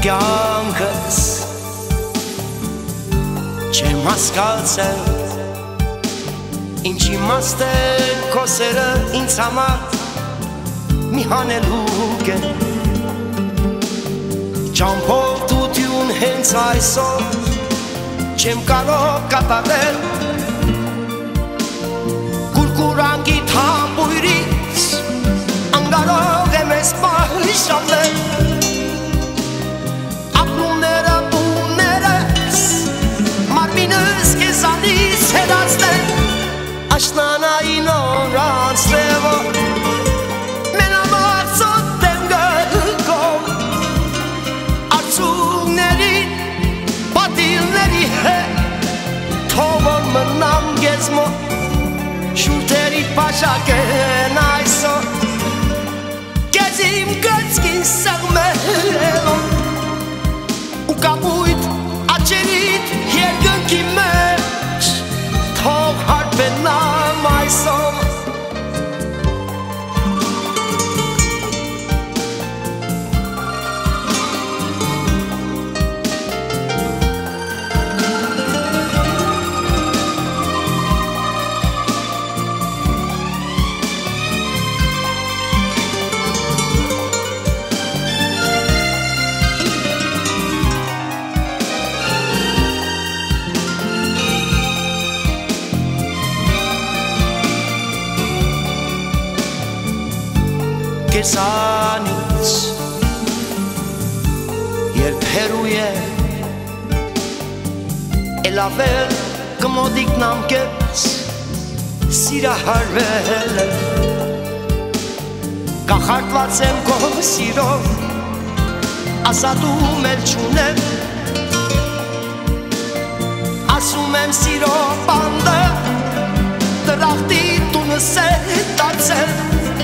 կյանքս չեմ հասկացել ինչ իմաստ են քո սերը ինձ համար մի հանելուկ է ճամփորդություն հենց այսօր չեմ կարող կատարել կուրկուրանգի թամբույրից անգարող եմ ես պահիշավել ապրումները բումներս մարմինս կեզանից հերացնել աշնանային օրանց լևոր մենամարցոտ եմ գլկով արցուկներին պատիլների հետ թողոր մնամ գեզմոտ շուրթերի պաշակեն այսօր կեզ իմ գծքին սեղմելով ու կապույտ աչերիտ երկնքի մեջ թող հարբենամ այսօր Կեսանից երբ հերու է էլավել կմոդիկնամ կեզ սիրահարվել կախարդված եմ քո սիրով ասատում էլ չունեմ ասում եմ սիրո բանդը դրախտի տունս է դարձել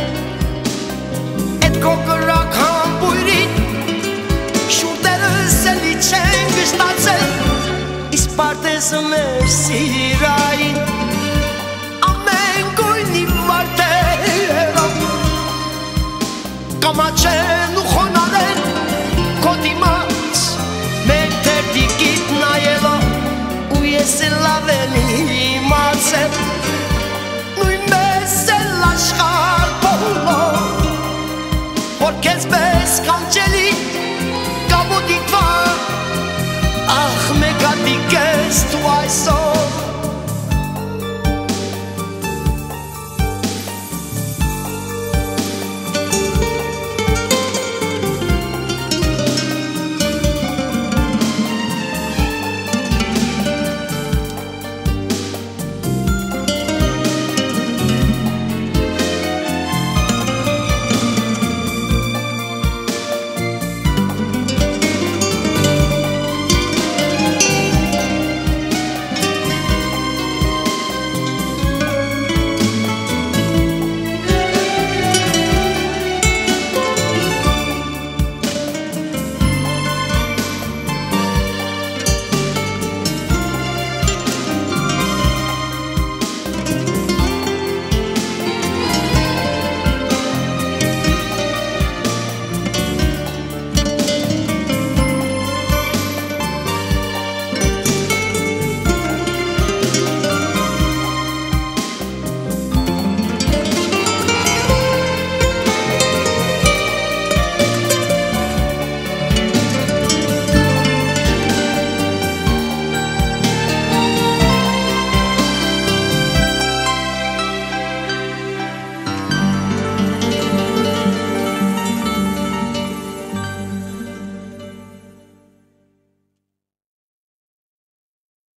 Կոկրակ համբույրին շուրտերս էլի չեն գշտացել Իսկ պարտեզը մեր սիրային ամեն գույնի վարտերով Կամաչեն ու խոնարեն քո դիմաց մեր դերդիկիտ նայելով ու ես էլ ավելի իմացել նույնպես էլ աշխարհ բոլոր Որ քեզ պես կանչելի կամուտիկվա Ախ մեգադիկ ես դու այսօր